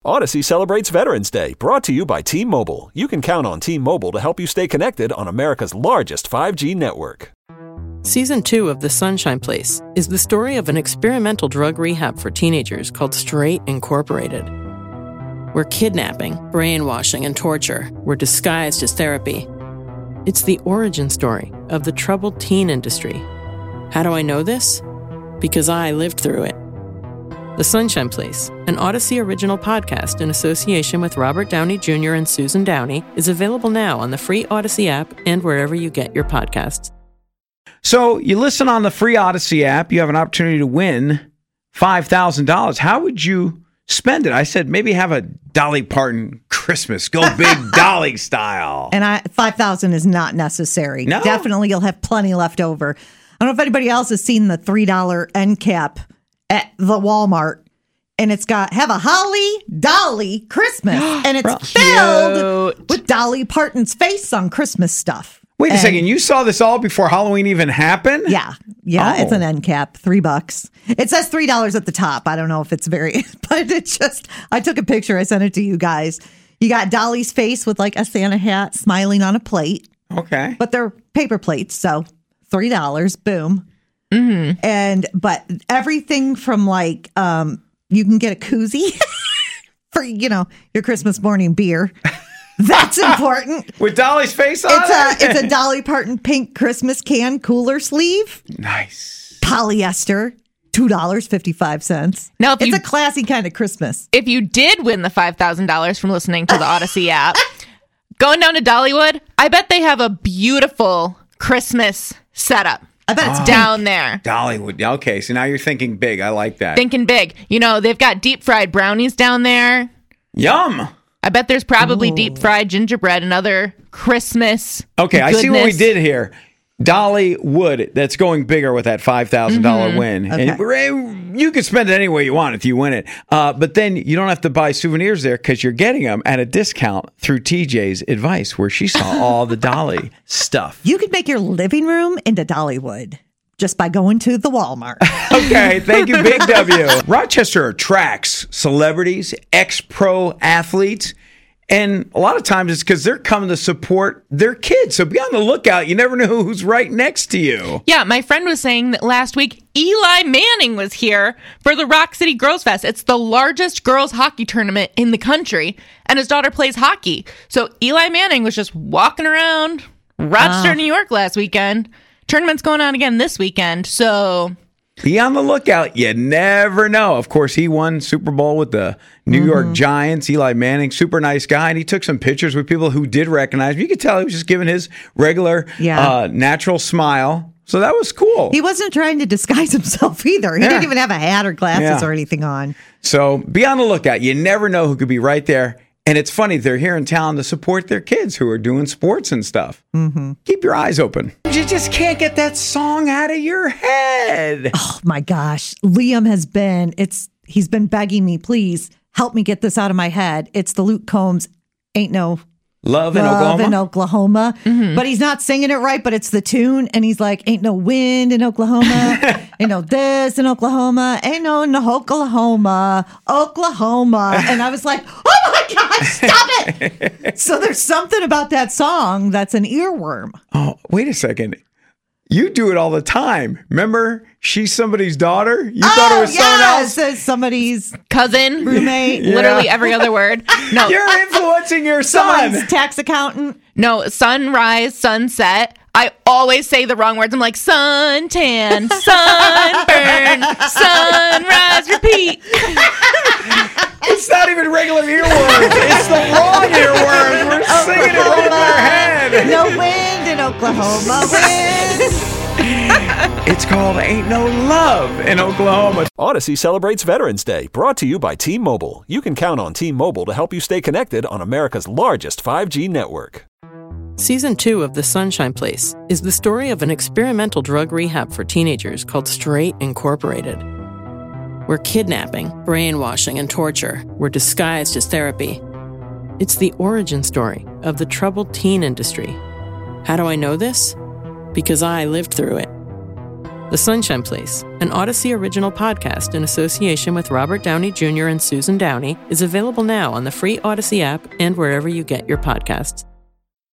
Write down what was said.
Odyssey celebrates Veterans Day, brought to you by T-Mobile. You can count on T-Mobile to help you stay connected on America's largest 5G network. Season 2 of The Sunshine Place is the story of an experimental drug rehab for teenagers called Straight Incorporated, where kidnapping, brainwashing, and torture were disguised as therapy. It's the origin story of the troubled teen industry. How do I know this? Because I lived through it. The Sunshine Place, an Odyssey original podcast in association with Robert Downey Jr. and Susan Downey, is available now on the free Odyssey app and wherever you get your podcasts. So you listen on the free Odyssey app, you have an opportunity to win $5,000. How would you spend it? I said maybe have a Dolly Parton Christmas. Go big Dolly style. And $5,000 is not necessary. No? Definitely you'll have plenty left over. I don't know if anybody else has seen the $3 end cap at the Walmart, and it's got have a Holly Dolly Christmas, and it's filled with Dolly Parton's face on Christmas stuff. Wait a second, you saw this all before Halloween even happened? Yeah, It's an end cap, $3. It says $3 at the top. I don't know if it's but it's just, I took a picture, I sent it to you guys. You got Dolly's face with like a Santa hat smiling on a plate. Okay. But they're paper plates, so $3, boom. Mm-hmm. But everything from like, you can get a koozie for, your Christmas morning beer. That's important. With Dolly's face on it? It's a Dolly Parton pink Christmas can cooler sleeve. Nice. Polyester, $2.55. Now, it's a classy kind of Christmas. If you did win the $5,000 from listening to the Odyssey app, going down to Dollywood, I bet they have a beautiful Christmas setup. I bet it's down there. Dollywood. Okay, so now you're thinking big. I like that. Thinking big. They've got deep fried brownies down there. Yum. I bet there's probably deep fried gingerbread and other Christmas Okay, goodness. I see what we did here. Dollywood, that's going bigger with that $5,000 win. Okay. And you can spend it any way you want if you win it. But then you don't have to buy souvenirs there because you're getting them at a discount through TJ's Advice, where she saw all the Dolly stuff. You could make your living room into Dollywood just by going to the Walmart. Okay, thank you, Big W. Rochester attracts celebrities, ex-pro athletes, and a lot of times it's because they're coming to support their kids. So be on the lookout. You never know who's right next to you. Yeah, my friend was saying that last week Eli Manning was here for the Rock City Girls Fest. It's the largest girls hockey tournament in the country, and his daughter plays hockey. So Eli Manning was just walking around Rochester, New York last weekend. Tournament's going on again this weekend, so be on the lookout. You never know. Of course, he won Super Bowl with the New York Giants. Eli Manning, super nice guy. And he took some pictures with people who did recognize him. You could tell he was just giving his regular, natural smile. So that was cool. He wasn't trying to disguise himself either. He didn't even have a hat or glasses or anything on. So be on the lookout. You never know who could be right there. And it's funny, they're here in town to support their kids who are doing sports and stuff. Mm-hmm. Keep your eyes open. You just can't get that song out of your head. Oh, my gosh. Liam he's been begging me, please help me get this out of my head. It's the Luke Combs, Ain't No Love in Oklahoma. Mm-hmm. But he's not singing it right, but it's the tune. And he's like, ain't no wind in Oklahoma. Ain't no this in Oklahoma. Ain't no Oklahoma. And I was like, oh my gosh, stop it. So there's something about that song that's an earworm. Oh, wait a second. You do it all the time. Remember, she's somebody's daughter? You thought it was someone else? It's somebody's cousin, roommate. Literally every other word. No, you're influencing your son. Someone's tax accountant. No, sunrise, sunset. I always say the wrong words. I'm like suntan, sunburn, sunrise, repeat. It's not even regular earworms. It's the wrong earworms. We're singing it right in our head. No wind in Oklahoma. Wind. It's called Ain't No Love in Oklahoma. Odyssey celebrates Veterans Day, brought to you by T-Mobile. You can count on T-Mobile to help you stay connected on America's largest 5G network. Season 2 of The Sunshine Place is the story of an experimental drug rehab for teenagers called Straight Incorporated, where kidnapping, brainwashing, and torture were disguised as therapy. It's the origin story of the troubled teen industry. How do I know this? Because I lived through it. The Sunshine Place, an Odyssey original podcast in association with Robert Downey Jr. and Susan Downey, is available now on the free Odyssey app and wherever you get your podcasts.